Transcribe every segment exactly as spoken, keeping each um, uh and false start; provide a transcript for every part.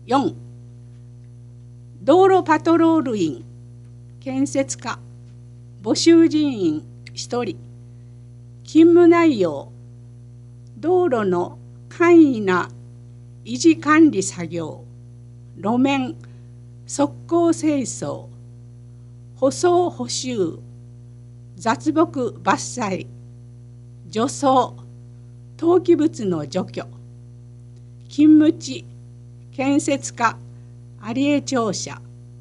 よん、道路パトロール員、建設課、募集人員ひとり。勤務内容、道路の簡易な維持管理作業、路面、側溝清掃、舗装補修、雑木伐採、除草、投棄物の除去。勤務地、建設課、有江庁舎。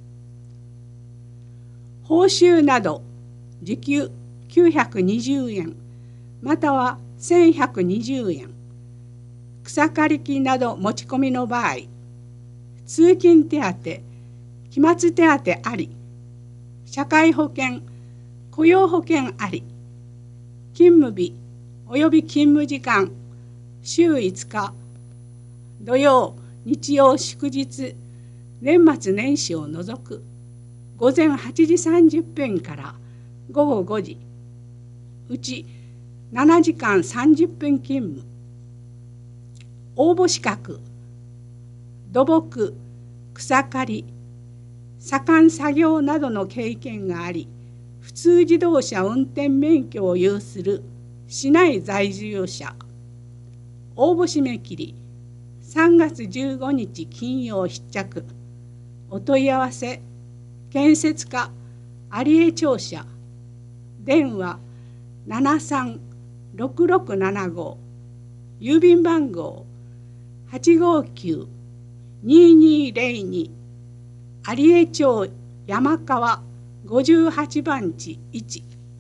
報酬など、時給きゅうひゃくにじゅうえん、またはせんひゃくにじゅうえん。草刈り機など持ち込みの場合、通勤手当、期末手当あり、社会保険、雇用保険あり。勤務日および勤務時間、週いつか、土曜、日曜、祝日、年末年始を除く、午前はちじさんじゅっぷんからごごごじ、うちななじかんさんじゅっぷん勤務。応募資格、土木、草刈り、左官作業などの経験があり、普通自動車運転免許を有する市内在住者。応募締め切りさんがつじゅうごにち金曜必着。お問い合わせ、建設課有江庁舎。電話ななさんろくろくななご、郵便番号はちごきゅうににぜろに、有江町山川ごじゅうはちばんちいち。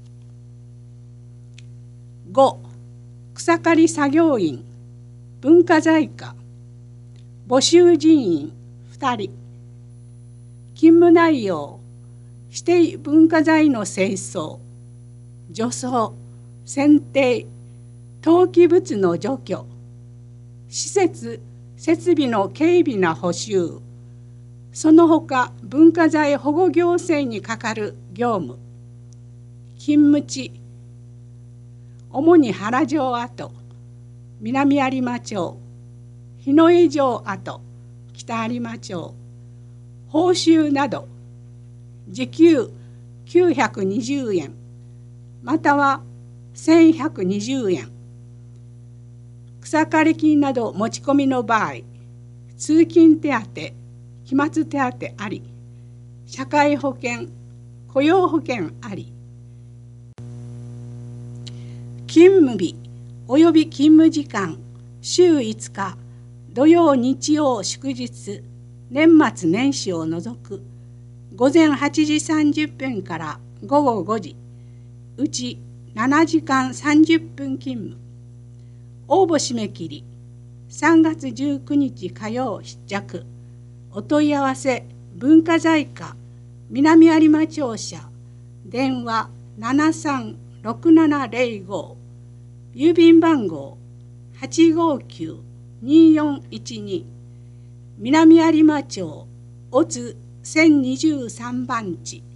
ご、草刈り作業員、文化財課、募集人員ふたり。勤務内容、指定文化財の清掃、除草、剪定、投棄物の除去、施設・設備の軽微な補修、その他文化財保護行政に係る業務。勤務地、主に原城跡、南有馬町、日の江城跡、北有馬町。報酬など、時給きゅうひゃくにじゅうえん、またはせんひゃくにじゅうえん。草刈り機など持ち込みの場合、通勤手当、期末手当あり、社会保険、雇用保険あり。勤務日および勤務時間、週いつか、土曜、日曜、祝日、年末年始を除く、午前はちじさんじゅっぷんからごごごじ、うちななじかんさんじゅっぷん勤務。応募締め切りさんがつじゅうくにち火曜必着。お問い合わせ、文化財課南有馬庁舎。電話ななさんろくななぜろご、郵便番号はちごきゅうによんいちに、南有馬町おつせんにじゅうさんばんち。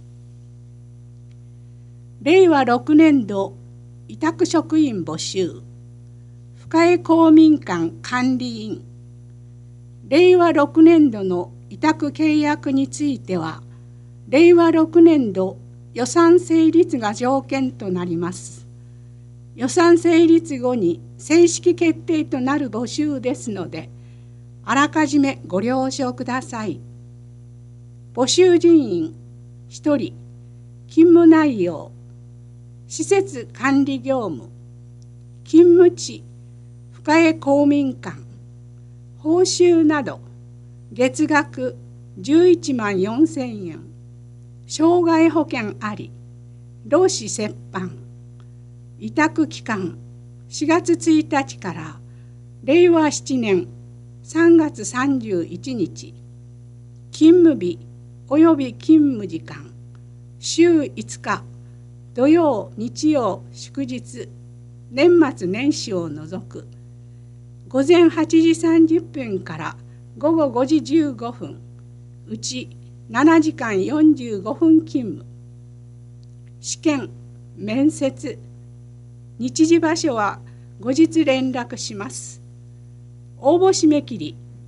れいわろくねんど委託職員募集、深江公民館管理員。れいわろくねんどの委託契約については、れいわろくねんど予算成立が条件となります。予算成立後に正式決定となる募集ですので、あらかじめご了承ください。募集人員ひとり。勤務内容、施設管理業務。勤務地、深江公民館。報酬など、月額じゅういちまんよんせんえん。障害保険あり、労使折半。委託期間しがつついたちかられいわしちねんさんがつさんじゅういちにち。勤務日および勤務時間、週いつか、土曜、日曜、祝日、年末年始を除く、午前はちじさんじゅっぷんからごごごじじゅうごふん、うちななじかんよんじゅうごふん勤務。試験、面接、日時場所は後日連絡します。応募締め切り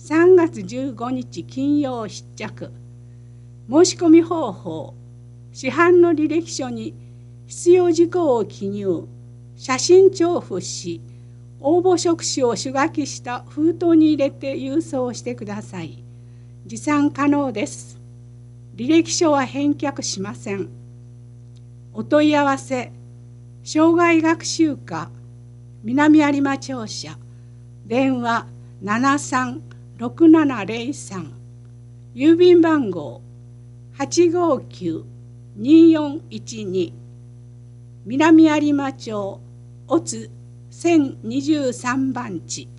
さんがつじゅうごにち金曜必着。申し込み方法。市販の履歴書に必要事項を記入、写真調布し、応募職種を手書きした封筒に入れて郵送してください。持参可能です。履歴書は返却しません。お問い合わせ、障害学習課南有馬庁舎、電話ななさんろくななゼロさん、郵便番号 はちごきゅうによんいちに、南有馬町乙せんにじゅうさんばんち。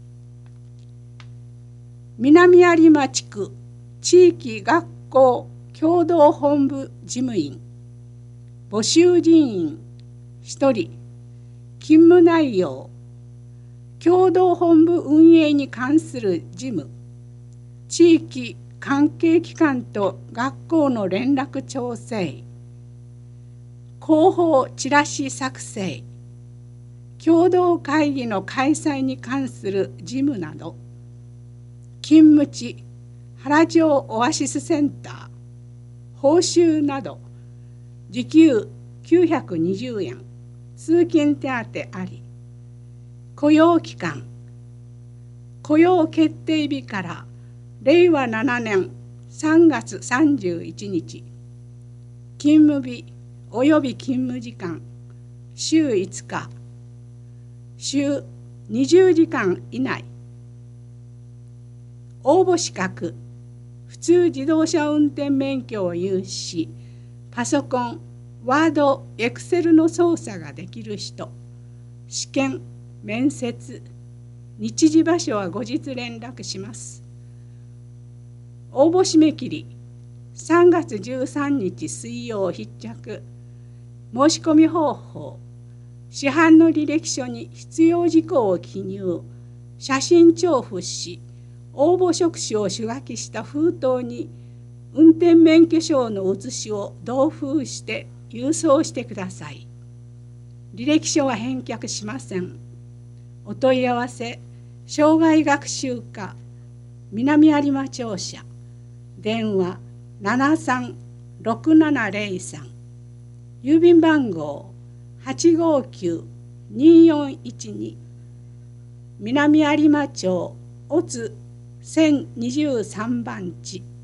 南有馬地区地域学校共同本部事務員、募集人員ひとり、勤務内容、共同本部運営に関する事務、地域関係機関と学校の連絡調整、広報チラシ作成、共同会議の開催に関する事務など、勤務地原町オアシスセンター、報酬など時給きゅうひゃくにじゅうえん、通勤手当あり。雇用期間、雇用決定日かられいわななねんさんがつさんじゅういちにち。勤務日および勤務時間、週いつか、週にじゅうじかん以内。応募資格、普通自動車運転免許を有し、パソコン、ワード、エクセルの操作ができる人。試験、面接、日時場所は後日連絡します。応募締め切り、さんがつじゅうさんにち水曜必着。申し込み方法、市販の履歴書に必要事項を記入、写真調布し、応募職種を手書きした封筒に運転免許証の写しを同封して郵送してください。履歴書は返却しません。お問い合わせ、障害学習課南有馬庁舎、電話ななさんろくななゼロさん、郵便番号 はちごきゅうによんいちに、南有馬町乙せんにじゅうさんばんち。